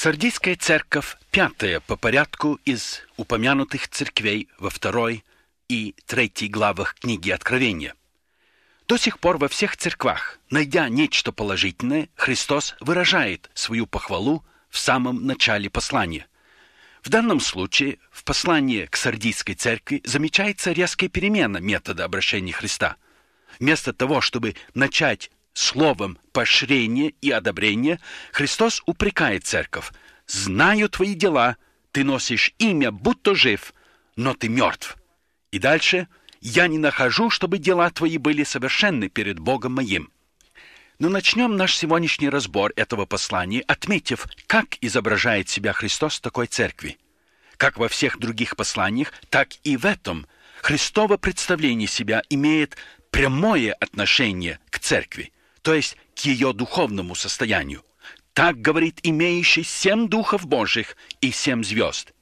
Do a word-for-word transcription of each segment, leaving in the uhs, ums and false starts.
Сардийская церковь пятая по порядку из упомянутых церквей во второй и третьей главах книги Откровения. До сих пор во всех церквах, найдя нечто положительное, Христос выражает свою похвалу в самом начале послания. В данном случае в послании к Сардийской церкви замечается резкая перемена метода обращения Христа. Вместо того, чтобы начать словом поощрения и одобрения, Христос упрекает церковь: «Знаю твои дела, ты носишь имя, будто жив, но ты мертв». И дальше: «Я не нахожу, чтобы дела твои были совершенны перед Богом моим». Но начнем наш сегодняшний разбор этого послания, отметив, как изображает себя Христос в такой церкви. Как во всех других посланиях, так и в этом Христово представление себя имеет прямое отношение к церкви, то есть к ее духовному состоянию. Так говорит имеющий семь духов Божьих и семь звезд.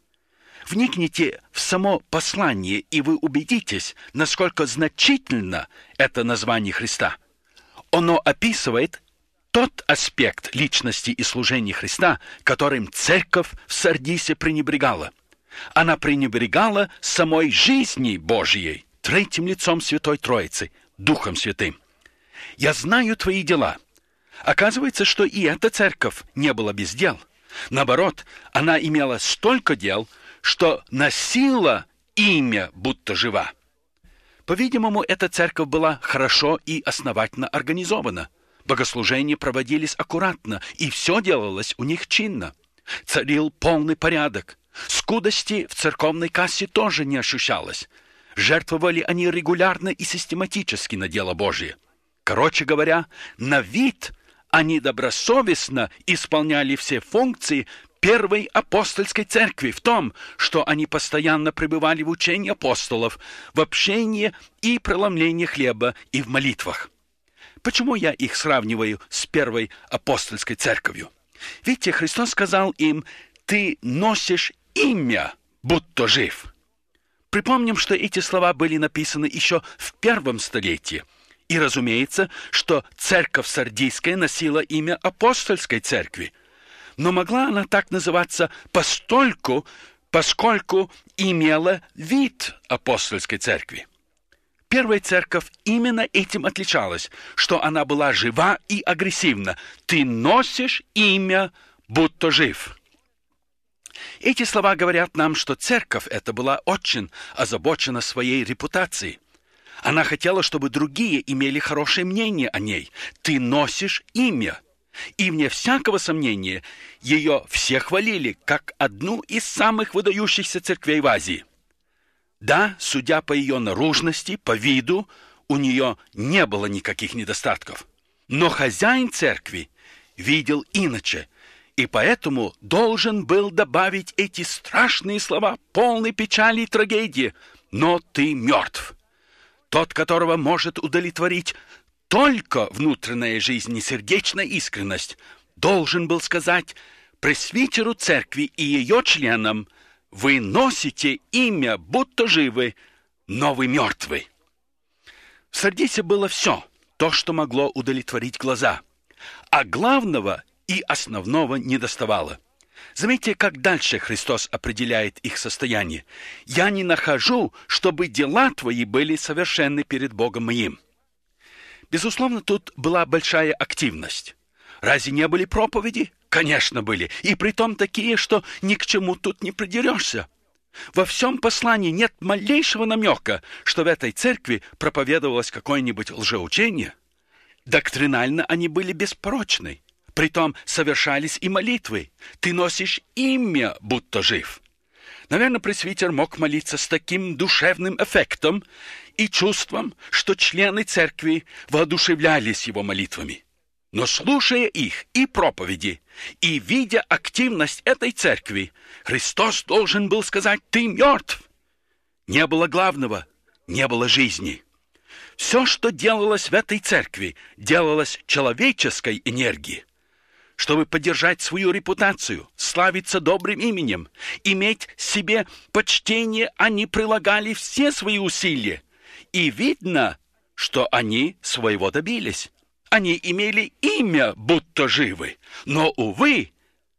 Вникните в само послание, и вы убедитесь, насколько значительно это название Христа. Оно описывает тот аспект личности и служения Христа, которым церковь в Сардисе пренебрегала. Она пренебрегала самой жизни Божьей, третьим лицом Святой Троицы, Духом Святым. «Я знаю твои дела». Оказывается, что и эта церковь не была без дел. Наоборот, она имела столько дел, что носила имя, будто жива. По-видимому, эта церковь была хорошо и основательно организована. Богослужения проводились аккуратно, и все делалось у них чинно. Царил полный порядок. Скудости в церковной кассе тоже не ощущалось. Жертвовали они регулярно и систематически на дело Божие. Короче говоря, на вид они добросовестно исполняли все функции первой апостольской церкви в том, что они постоянно пребывали в учении апостолов, в общении и преломлении хлеба и в молитвах. Почему я их сравниваю с первой апостольской церковью? Видите, Христос сказал им: «Ты носишь имя, будто жив». Припомним, что эти слова были написаны еще в первом столетии. И разумеется, что церковь Сардийская носила имя апостольской церкви. Но могла она так называться постольку, поскольку имела вид апостольской церкви. Первая церковь именно этим отличалась, что она была жива и агрессивна. «Ты носишь имя, будто жив». Эти слова говорят нам, что церковь эта была очень озабочена своей репутацией. Она хотела, чтобы другие имели хорошее мнение о ней. «Ты носишь имя». И вне всякого сомнения, ее все хвалили как одну из самых выдающихся церквей в Азии. Да, судя по ее наружности, по виду, у нее не было никаких недостатков. Но хозяин церкви видел иначе, и поэтому должен был добавить эти страшные слова, полные печали и трагедии: «Но ты мертв». Тот, которого может удовлетворить только внутренняя жизнь и сердечная искренность, должен был сказать пресвитеру церкви и ее членам: «Вы носите имя, будто живы, но вы мертвы». В Сардисе было все, то, что могло удовлетворить глаза, а главного и основного недоставало. Заметьте, как дальше Христос определяет их состояние: «Я не нахожу, чтобы дела твои были совершенны перед Богом моим». Безусловно, тут была большая активность. Разве не были проповеди? Конечно, были. И притом такие, что ни к чему тут не придерешься. Во всем послании нет малейшего намека, что в этой церкви проповедовалось какое-нибудь лжеучение. Доктринально они были беспорочны. Притом совершались и молитвы. «Ты носишь имя, будто жив». Наверное, пресвитер мог молиться с таким душевным эффектом и чувством, что члены церкви воодушевлялись его молитвами. Но слушая их и проповеди, и видя активность этой церкви, Христос должен был сказать: «Ты мертв». Не было главного, не было жизни. Все, что делалось в этой церкви, делалось человеческой энергией. Чтобы поддержать свою репутацию, славиться добрым именем, иметь себе почтение, они прилагали все свои усилия. И видно, что они своего добились. Они имели имя, будто живы. Но, увы,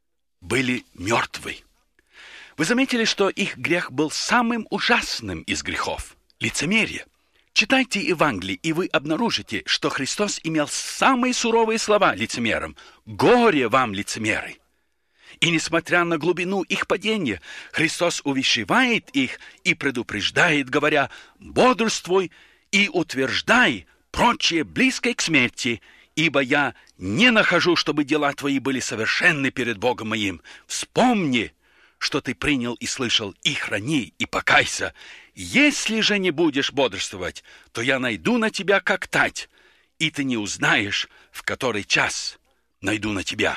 были мертвы. Вы заметили, что их грех был самым ужасным из грехов – лицемерие. Читайте Евангелие, и вы обнаружите, что Христос имел самые суровые слова лицемерам: «Горе вам, лицемеры!» И несмотря на глубину их падения, Христос увещевает их и предупреждает, говоря: «Бодрствуй и утверждай прочее близкое к смерти, ибо я не нахожу, чтобы дела твои были совершенны перед Богом моим. Вспомни, что ты принял и слышал, и храни, и покайся. Если же не будешь бодрствовать, то я найду на тебя как тать, и ты не узнаешь, в который час найду на тебя».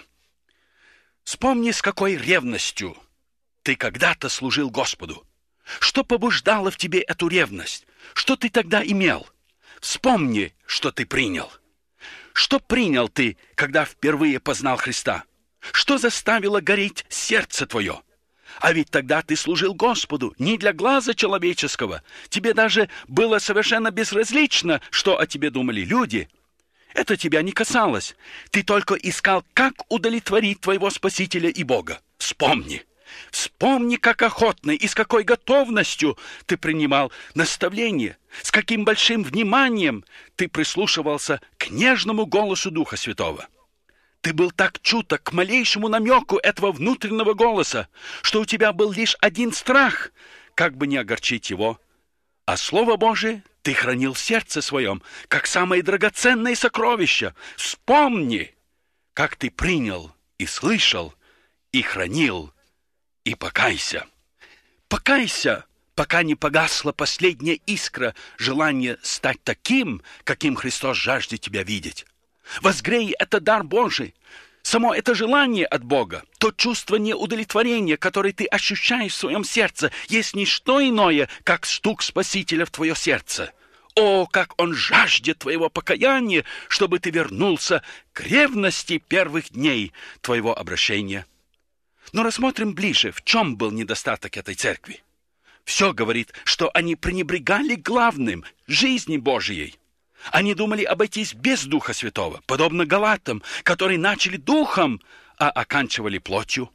Вспомни, с какой ревностью ты когда-то служил Господу. Что побуждало в тебе эту ревность? Что ты тогда имел? Вспомни, что ты принял. Что принял ты, когда впервые познал Христа? Что заставило гореть сердце твое? А ведь тогда ты служил Господу не для глаза человеческого. Тебе даже было совершенно безразлично, что о тебе думали люди. Это тебя не касалось. Ты только искал, как удовлетворить твоего Спасителя и Бога. Вспомни. Вспомни, как охотно и с какой готовностью ты принимал наставление, с каким большим вниманием ты прислушивался к нежному голосу Духа Святого. Ты был так чуток к малейшему намеку этого внутреннего голоса, что у тебя был лишь один страх, как бы не огорчить его. А Слово Божие ты хранил в сердце своем, как самое драгоценное сокровище. Вспомни, как ты принял и слышал, и хранил, и покайся. Покайся, пока не погасла последняя искра желания стать таким, каким Христос жаждет тебя видеть. Возгрей это дар Божий. Само это желание от Бога, то чувство неудовлетворения, которое ты ощущаешь в своем сердце, есть не что иное, как стук Спасителя в твое сердце. О, как Он жаждет твоего покаяния, чтобы ты вернулся к ревности первых дней твоего обращения. Но рассмотрим ближе, в чем был недостаток этой церкви. Все говорит, что они пренебрегали главным – жизни Божией. Они думали обойтись без Духа Святого, подобно галатам, которые начали духом, а оканчивали плотью.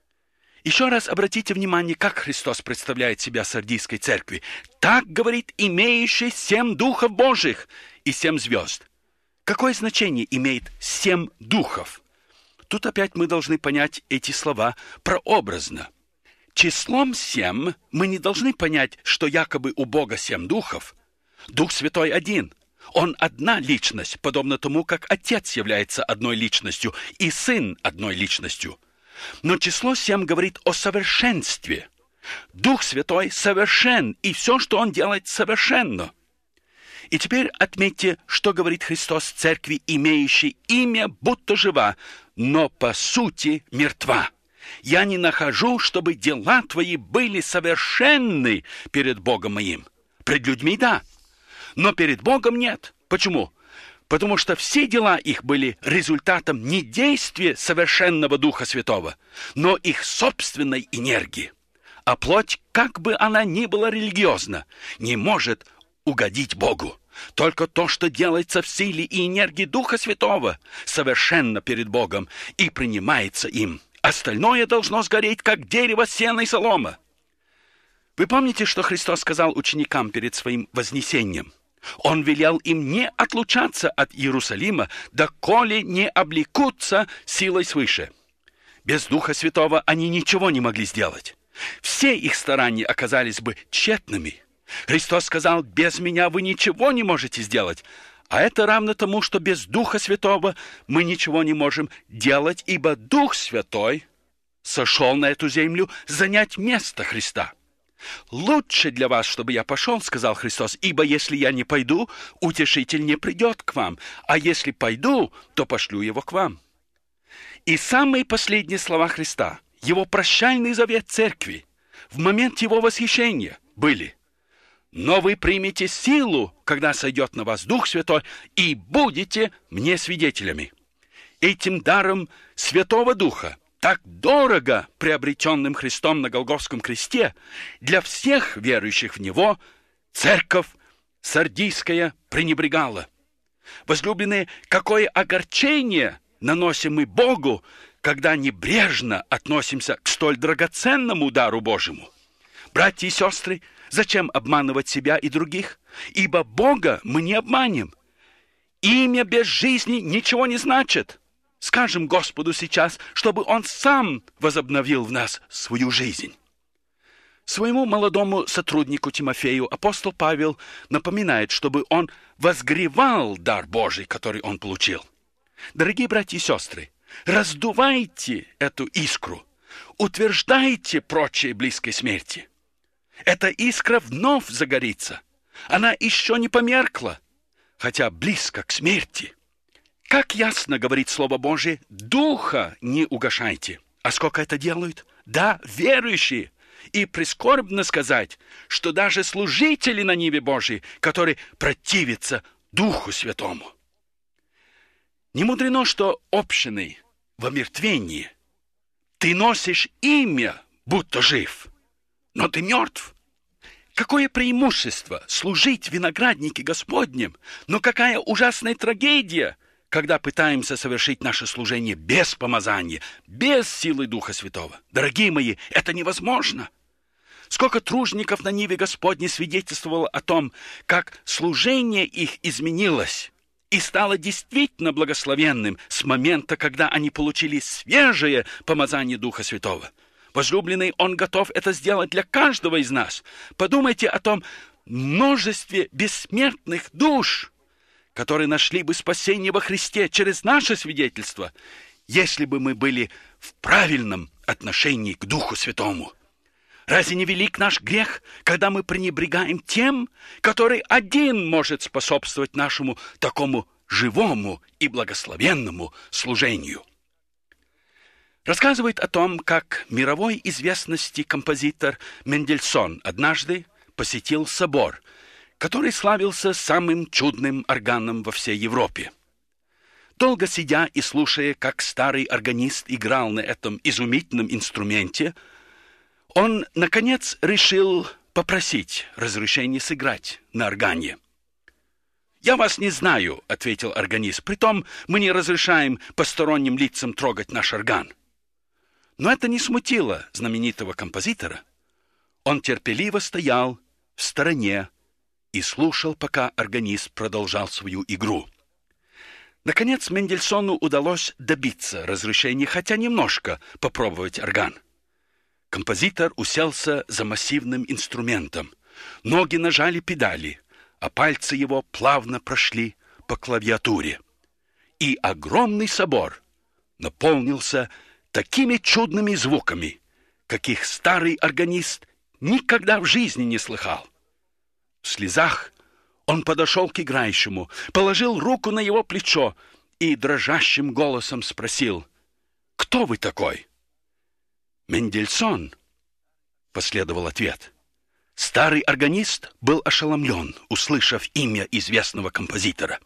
Еще раз обратите внимание, как Христос представляет себя сардийской церкви. Так говорит имеющий семь духов Божьих и семь звезд. Какое значение имеет семь духов? Тут опять мы должны понять эти слова прообразно. Числом семь мы не должны понять, что якобы у Бога семь духов. Дух Святой один. Он одна личность, подобно тому, как Отец является одной личностью и Сын одной личностью. Но число семь говорит о совершенстве. Дух Святой совершен, и все, что Он делает, совершенно. И теперь отметьте, что говорит Христос церкви, имеющей имя, будто жива, но по сути мертва. «Я не нахожу, чтобы дела твои были совершенны перед Богом моим». Пред людьми – да. Но перед Богом нет. Почему? Потому что все дела их были результатом не действия совершенного Духа Святого, но их собственной энергии. А плоть, как бы она ни была религиозна, не может угодить Богу. Только то, что делается в силе и энергии Духа Святого, совершенно перед Богом и принимается им. Остальное должно сгореть, как дерево, сено и солома. Вы помните, что Христос сказал ученикам перед своим вознесением? Он велел им не отлучаться от Иерусалима, доколе не облекутся силой свыше. Без Духа Святого они ничего не могли сделать. Все их старания оказались бы тщетными. Христос сказал: «Без меня вы ничего не можете сделать». А это равно тому, что без Духа Святого мы ничего не можем делать, ибо Дух Святой сошел на эту землю занять место Христа. «Лучше для вас, чтобы я пошел, — сказал Христос, — ибо если я не пойду, утешитель не придет к вам, а если пойду, то пошлю его к вам». И самые последние слова Христа, его прощальный завет церкви, в момент его восхищения были: «Но вы примете силу, когда сойдет на вас Дух Святой, и будете мне свидетелями». Этим даром Святого Духа, так дорого приобретенным Христом на Голгофском кресте, для всех верующих в Него церковь сардийская пренебрегала. Возлюбленные, какое огорчение наносим мы Богу, когда небрежно относимся к столь драгоценному дару Божьему. Братья и сестры, зачем обманывать себя и других? Ибо Бога мы не обманем. Имя без жизни ничего не значит. Скажем Господу сейчас, чтобы Он сам возобновил в нас свою жизнь. Своему молодому сотруднику Тимофею апостол Павел напоминает, чтобы он возгревал дар Божий, который он получил. Дорогие братья и сестры, раздувайте эту искру, утверждайте прочие близкой смерти. Эта искра вновь загорится. Она еще не померкла, хотя близко к смерти. Как ясно говорит Слово Божие, духа не угашайте. А сколько это делают? Да, верующие. И прискорбно сказать, что даже служители на ниве Божией, которые противятся Духу Святому. Не мудрено, что общиной в омертвении ты носишь имя, будто жив, но ты мертв. Какое преимущество служить в винограднике Господнем, но какая ужасная трагедия, когда пытаемся совершить наше служение без помазания, без силы Духа Святого. Дорогие мои, это невозможно. Сколько тружников на ниве Господней свидетельствовало о том, как служение их изменилось и стало действительно благословенным с момента, когда они получили свежее помазание Духа Святого. Возлюбленный, Он готов это сделать для каждого из нас. Подумайте о том множестве бессмертных душ, которые нашли бы спасение во Христе через наше свидетельство, если бы мы были в правильном отношении к Духу Святому. Разве не велик наш грех, когда мы пренебрегаем тем, который один может способствовать нашему такому живому и благословенному служению? Рассказывает о том, как мировой известности композитор Мендельсон однажды посетил собор, который славился самым чудным органом во всей Европе. Долго сидя и слушая, как старый органист играл на этом изумительном инструменте, он, наконец, решил попросить разрешения сыграть на органе. «Я вас не знаю», — ответил органист, — «притом мы не разрешаем посторонним лицам трогать наш орган». Но это не смутило знаменитого композитора. Он терпеливо стоял в стороне и слушал, пока органист продолжал свою игру. Наконец, Мендельсону удалось добиться разрешения, хотя немножко попробовать орган. Композитор уселся за массивным инструментом. Ноги нажали педали, а пальцы его плавно прошли по клавиатуре. И огромный собор наполнился такими чудными звуками, каких старый органист никогда в жизни не слыхал. В слезах он подошел к играющему, положил руку на его плечо и дрожащим голосом спросил: «Кто вы такой?» «Мендельсон», — последовал ответ. Старый органист был ошеломлен, услышав имя известного композитора.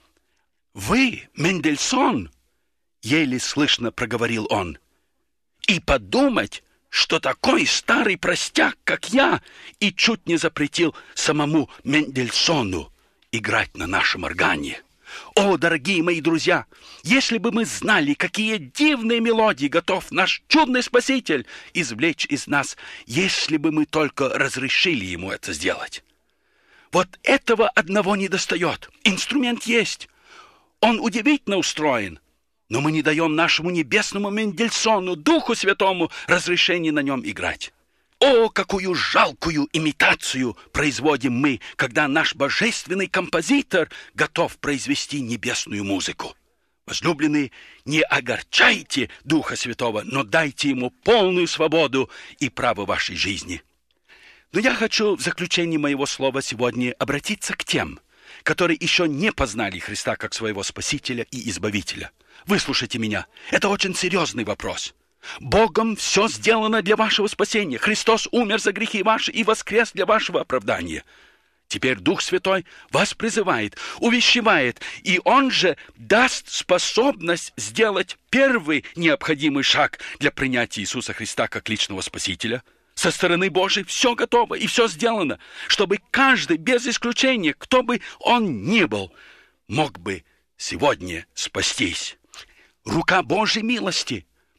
«Вы, Мендельсон?» — еле слышно проговорил он. «И подумать, что такой старый простяк, как я, и чуть не запретил самому Мендельсону играть на нашем органе. О, дорогие мои друзья, если бы мы знали, какие дивные мелодии готов наш чудный Спаситель извлечь из нас, если бы мы только разрешили ему это сделать. Вот этого одного недостает. Инструмент есть. Он удивительно устроен. Но мы не даем нашему небесному Мендельсону, Духу Святому, разрешения на нем играть. О, какую жалкую имитацию производим мы, когда наш божественный композитор готов произвести небесную музыку. Возлюбленные, не огорчайте Духа Святого, но дайте ему полную свободу и право вашей жизни. Но я хочу в заключении моего слова сегодня обратиться к тем, которые еще не познали Христа как своего Спасителя и Избавителя. Выслушайте меня. Это очень серьезный вопрос. Богом все сделано для вашего спасения. Христос умер за грехи ваши и воскрес для вашего оправдания. Теперь Дух Святой вас призывает, увещевает, и Он же даст способность сделать первый необходимый шаг для принятия Иисуса Христа как личного Спасителя. Со стороны Божией все готово и все сделано, чтобы каждый, без исключения, кто бы он ни был, мог бы сегодня спастись. Рука Божьей милости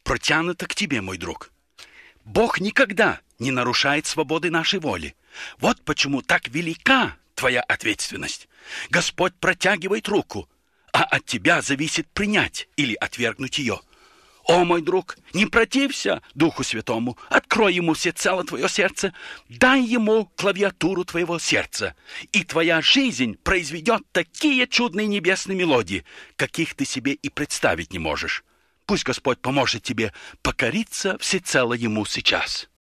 протянута к тебе, мой друг. Бог никогда не нарушает свободы нашей воли. Вот почему так велика твоя ответственность. Господь протягивает руку, а от тебя зависит принять или отвергнуть ее. О, мой друг, не протився Духу Святому, открой ему всецело твое сердце, дай ему клавиатуру твоего сердца, и твоя жизнь произведет такие чудные небесные мелодии, каких ты себе и представить не можешь. Пусть Господь поможет тебе покориться всецело ему сейчас.